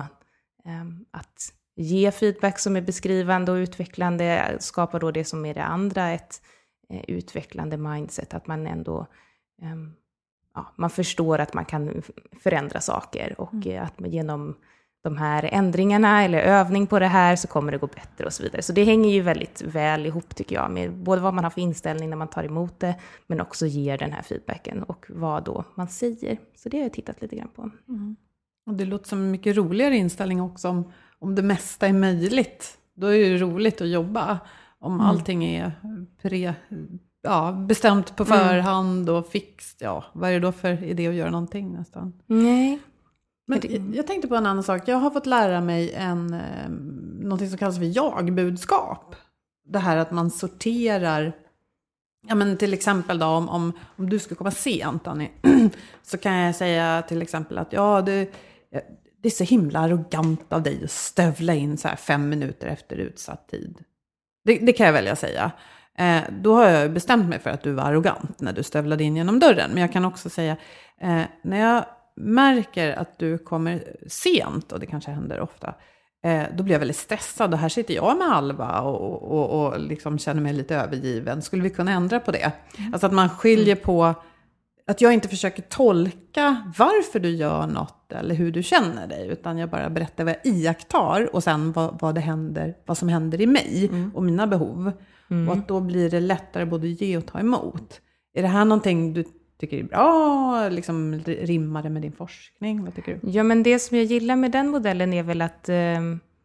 S7: um, att ge feedback som är beskrivande och utvecklande skapar då det som är det andra, ett eh, utvecklande mindset, att man ändå um, ja, man förstår att man kan förändra saker och mm. att genom de här ändringarna eller övning på det här så kommer det gå bättre och så vidare. Så det hänger ju väldigt väl ihop tycker jag med både vad man har för inställning när man tar emot det men också ger den här feedbacken och vad då man säger. Så det har jag tittat lite grann på.
S6: Mm. Och det låter som en mycket roligare inställning också om, om det mesta är möjligt. Då är det roligt att jobba. Om mm. allting är pre, ja, bestämt på förhand och fixt. Ja, vad är det då för idé att göra någonting nästan?
S7: Nej.
S6: Men jag tänkte på en annan sak. Jag har fått lära mig en, eh, någonting som kallas för jag-budskap. Det här att man sorterar. Ja, men till exempel då, om, om, om du ska komma sent, Annie, så kan jag säga till exempel att ja, det, det är så himla arrogant av dig att stövla in så här fem minuter efter utsatt tid. Det, det kan jag välja säga. Eh, då har jag bestämt mig för att du var arrogant när du stövlade in genom dörren. Men jag kan också säga, eh, när jag märker att du kommer sent, och det kanske händer ofta, eh, då blir jag väldigt stressad. Och här sitter jag med Alva och, och, och liksom känner mig lite övergiven. Skulle vi kunna ändra på det? Mm. Alltså att man skiljer på att jag inte försöker tolka varför du gör något eller hur du känner dig, utan jag bara berättar vad jag iakttar och sen vad, vad, det händer, vad som händer i mig mm. och mina behov. Mm. Och att då blir det lättare både ge och ta emot. Är det här någonting du tycker är bra, liksom rimmar det med din forskning? Vad tycker du?
S7: Ja, men det som jag gillar med den modellen är väl att eh,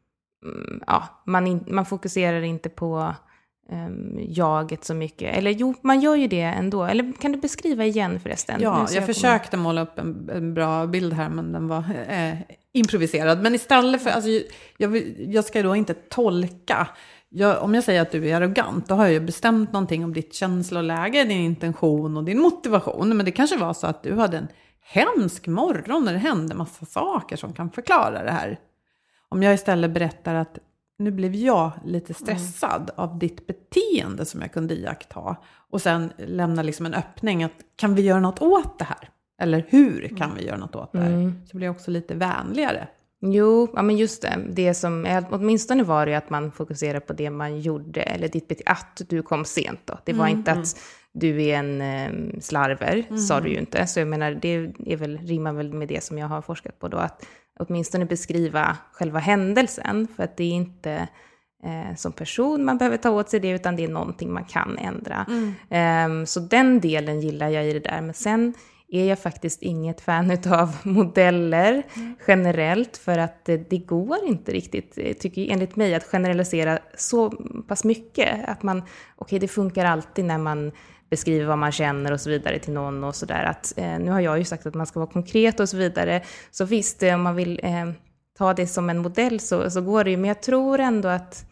S7: ja, man, in, man fokuserar inte på eh, jaget så mycket. Eller jo, man gör ju det ändå. Eller kan du beskriva igen förresten?
S6: Ja, jag, jag försökte måla upp en, en bra bild här, men den var eh, improviserad. Men istället för, alltså, jag, vill, jag ska då inte tolka. Jag, om jag säger att du är arrogant, då har jag bestämt någonting om ditt känsloläge, din intention och din motivation. Men det kanske var så att du hade en hemsk morgon när det hände massa saker som kan förklara det här. Om jag istället berättar att nu blev jag lite stressad mm. av ditt beteende som jag kunde iaktta. Och sen lämna liksom en öppning att kan vi göra något åt det här? Eller hur kan vi göra något åt det här? Mm. Så blir jag också lite vänligare.
S7: Jo, ja, men just det. Det som, åtminstone var det att man fokuserar på det man gjorde, eller ditt bete- att du kom sent då. Det var mm, inte mm. att du är en eh, slarver, mm. sa du ju inte. Så jag menar, det är väl, rimmar väl med det som jag har forskat på då, att åtminstone beskriva själva händelsen, för att det är inte eh, som person man behöver ta åt sig det, utan det är någonting man kan ändra. Mm. Eh, så den delen gillar jag i det där, men sen är jag faktiskt inget fan av modeller mm. generellt, för att det, det går inte riktigt, tycker enligt mig, att generalisera så pass mycket. Att man, okej okay, det funkar alltid när man beskriver vad man känner och så vidare till någon och sådär. Att eh, nu har jag ju sagt att man ska vara konkret och så vidare. Så visst, om man vill eh, ta det som en modell så, så går det ju. Men jag tror ändå att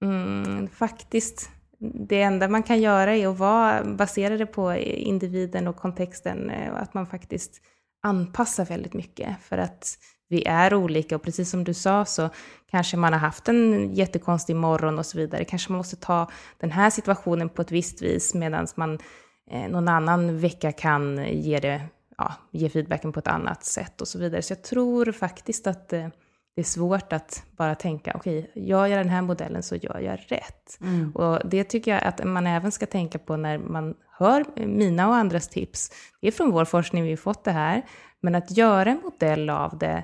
S7: mm, faktiskt det enda man kan göra är att vara baserade på individen och kontexten, att man faktiskt anpassar väldigt mycket, för att vi är olika, och precis som du sa så kanske man har haft en jättekonstig morgon och så vidare. Kanske man måste ta den här situationen på ett visst vis, medan man eh, någon annan vecka kan ge, det, ja, ge feedbacken på ett annat sätt och så vidare. Så jag tror faktiskt att eh, det är svårt att bara tänka, okej, okay, gör jag den här modellen så gör jag rätt. Mm. Och det tycker jag att man även ska tänka på när man hör mina och andras tips. Det är från vår forskning vi har fått det här. Men att göra en modell av det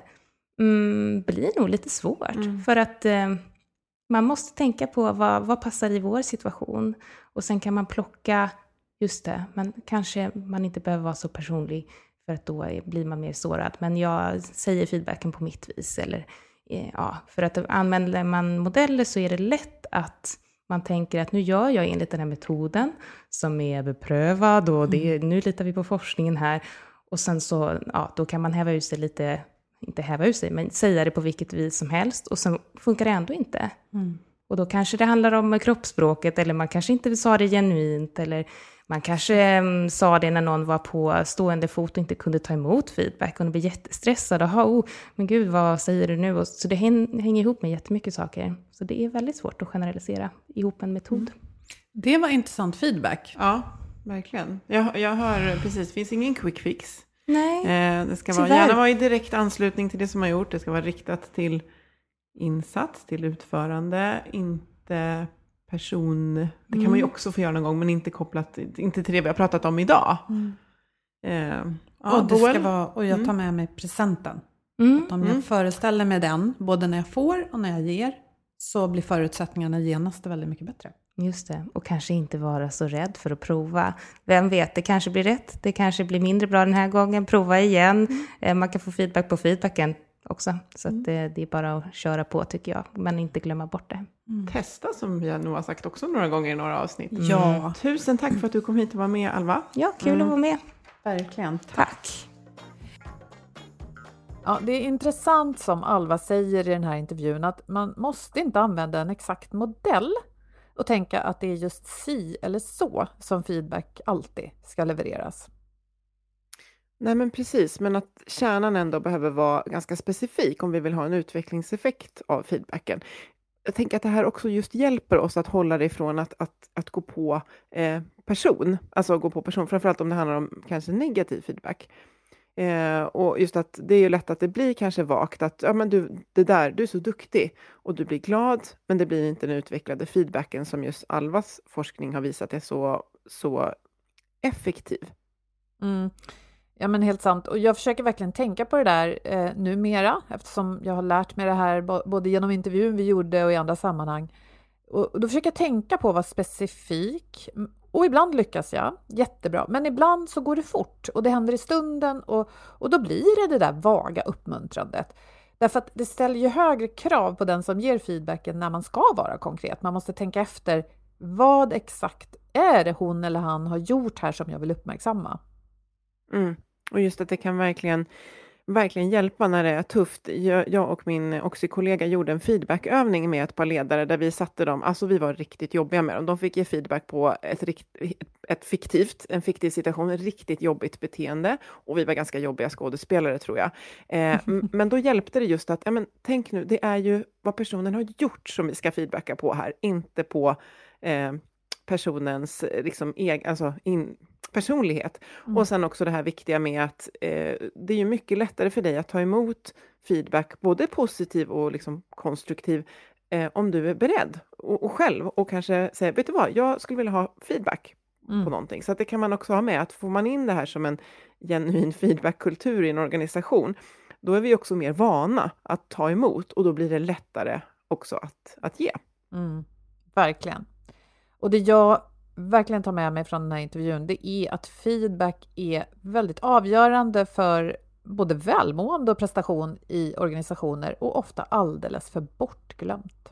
S7: mm, blir nog lite svårt. Mm. För att eh, man måste tänka på vad, vad passar i vår situation. Och sen kan man plocka, just det, men kanske man inte behöver vara så personlig, för att då blir man mer sårad. Men jag säger feedbacken på mitt vis. Eller, ja, för att använder man modeller så är det lätt att man tänker att nu gör jag enligt den här metoden som är beprövad. Och det är, nu litar vi på forskningen här. Och sen så, ja, då kan man häva ut sig lite, inte häva ut sig, men säga det på vilket vis som helst. Och sen funkar det ändå inte. Mm. Och då kanske det handlar om kroppsspråket, eller man kanske inte sa det genuint, eller man kanske um, sa det när någon var på stående fot och inte kunde ta emot feedback, och de blev jättestressade. Aha, oh, men gud, vad säger du nu? Och så det hänger ihop med jättemycket saker. Så det är väldigt svårt att generalisera ihop en metod. Mm.
S6: Det var intressant feedback.
S4: Ja, verkligen. Jag, jag hör precis, det finns ingen quick fix.
S7: Nej,
S4: eh, det ska vara, gärna vara i direkt anslutning till det som har gjort. Det ska vara riktat till insats, till utförande, inte person. Det kan mm. man ju också få göra någon gång, men inte kopplat, inte till det vi har pratat om idag. Mm. Eh, ja,
S6: och, det
S4: Boel.
S6: ska vara, och jag tar med mig presenten. Mm. Att om jag mm. föreställer mig den, både när jag får och när jag ger, så blir förutsättningarna genast väldigt mycket bättre.
S7: Just det, och kanske inte vara så rädd för att prova. Vem vet, det kanske blir rätt, det kanske blir mindre bra den här gången, prova igen. Mm. Man kan få feedback på feedbacken också, så att det, det är bara att köra på tycker jag, men inte glömma bort det.
S4: Mm. Testa, som jag nog har sagt också några gånger i några avsnitt.
S6: Mm. Ja.
S4: Tusen tack för att du kom hit och var med, Alva.
S7: Ja, kul mm. att vara med.
S6: Verkligen, tack.
S7: tack.
S5: Ja, det är intressant som Alva säger i den här intervjun att man måste inte använda en exakt modell och tänka att det är just si eller så som feedback alltid ska levereras.
S4: Nej men precis, men att kärnan ändå behöver vara ganska specifik om vi vill ha en utvecklingseffekt av feedbacken. Jag tänker att det här också just hjälper oss att hålla det ifrån att, att, att gå på eh, person, alltså gå på person, framförallt om det handlar om kanske negativ feedback. Eh, och just att det är ju lätt att det blir kanske vagt att ja, men du, det där, du är så duktig och du blir glad, men det blir inte den utvecklade feedbacken som just Alvas forskning har visat är så, så effektiv.
S5: Mm. Ja men helt sant, och jag försöker verkligen tänka på det där eh, numera, eftersom jag har lärt mig det här b- både genom intervjun vi gjorde och i andra sammanhang. Och, och då försöker jag tänka på vad specifik, och ibland lyckas jag jättebra, men ibland så går det fort och det händer i stunden och, och då blir det det där vaga uppmuntrandet. Därför att det ställer ju högre krav på den som ger feedbacken när man ska vara konkret. Man måste tänka efter, vad exakt är det hon eller han har gjort här som jag vill uppmärksamma?
S4: Mm. Och just att det kan verkligen, verkligen hjälpa när det är tufft. Jag, jag och min Oxy-kollega gjorde en feedbackövning med ett par ledare där vi satte dem, alltså vi var riktigt jobbiga med dem. De fick ge feedback på ett, ett fiktivt, en fiktiv situation, ett riktigt jobbigt beteende. Och vi var ganska jobbiga skådespelare tror jag. Eh, men då hjälpte det just att, ja, men, tänk nu, det är ju vad personen har gjort som vi ska feedbacka på här. Inte på eh, personens liksom, egen, alltså in, personlighet. Mm. Och sen också det här viktiga med att eh, det är ju mycket lättare för dig att ta emot feedback, både positiv och liksom konstruktiv, eh, om du är beredd och, och själv och kanske säga, vet du vad, jag skulle vilja ha feedback mm. på någonting. Så att det kan man också ha med, att får man in det här som en genuin feedbackkultur i en organisation, då är vi också mer vana att ta emot och då blir det lättare också att, att ge.
S5: Mm. Verkligen. Och det jag verkligen tar med mig från den här intervjun, det är att feedback är väldigt avgörande för både välmående och prestation i organisationer och ofta alldeles för bortglömt.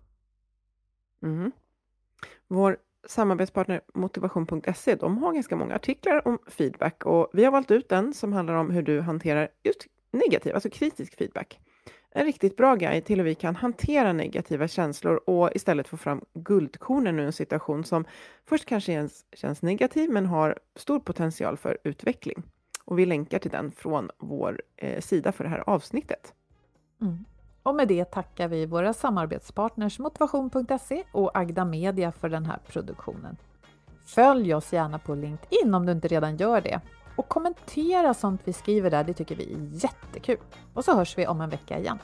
S4: Mm. Vår samarbetspartner motivation punkt se, de har ganska många artiklar om feedback och vi har valt ut en som handlar om hur du hanterar just negativ, alltså kritisk feedback. En riktigt bra guide till hur vi kan hantera negativa känslor och istället få fram guldkornen i en situation som först kanske känns, känns negativ men har stor potential för utveckling. Och vi länkar till den från vår eh, sida för det här avsnittet.
S5: Mm. Och med det tackar vi våra samarbetspartners motivation punkt se och Agda Media för den här produktionen. Följ oss gärna på LinkedIn om du inte redan gör det. Och kommentera sånt vi skriver där, det tycker vi är jättekul. Och så hörs vi om en vecka igen.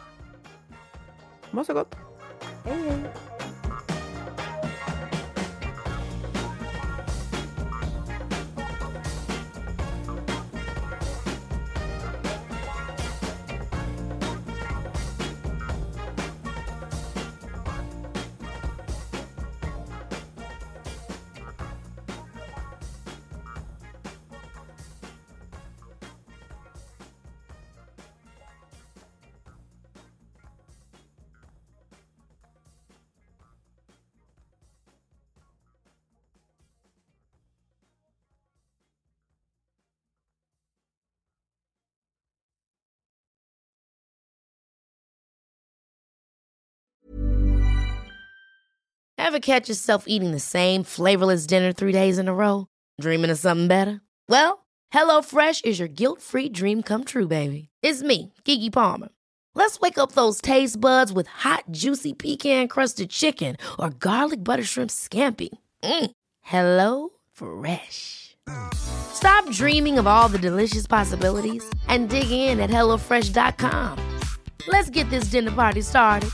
S4: Må så gott.
S5: Hej hej.
S2: Ever catch yourself eating the same flavorless dinner three days in a row? Dreaming of something better? Well, HelloFresh is your guilt-free dream come true, baby. It's me, Keke Palmer. Let's wake up those taste buds with hot, juicy pecan-crusted chicken or garlic butter shrimp scampi. Mm. Hello Fresh. Stop dreaming of all the delicious possibilities and dig in at hello fresh dot com. Let's get this dinner party started.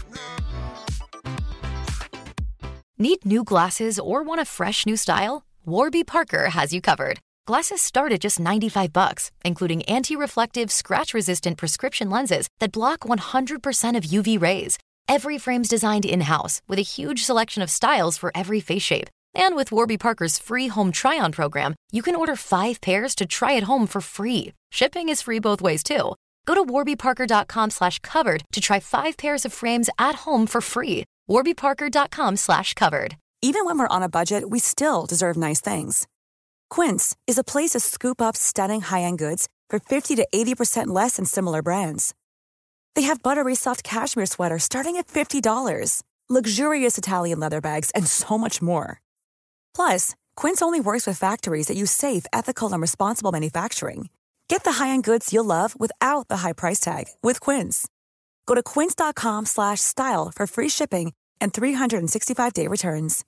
S8: Need new glasses or want a fresh new style? Warby Parker has you covered. Glasses start at just ninety-five bucks, including anti-reflective, scratch-resistant prescription lenses that block one hundred percent of U V rays. Every frame's designed in-house with a huge selection of styles for every face shape. And with Warby Parker's free home try-on program, you can order five pairs to try at home for free. Shipping is free both ways, too. Go to warbyparker.com slash covered to try five pairs of frames at home for free. warbyparker.com slash covered.
S9: Even when we're on a budget, we still deserve nice things. Quince is a place to scoop up stunning high-end goods for fifty to eighty percent less than similar brands. They have buttery soft cashmere sweaters starting at fifty dollars, luxurious Italian leather bags, and so much more. Plus, Quince only works with factories that use safe, ethical, and responsible manufacturing. Get the high-end goods you'll love without the high price tag with Quince. Go to quince.com slash style for free shipping and three sixty-five day returns.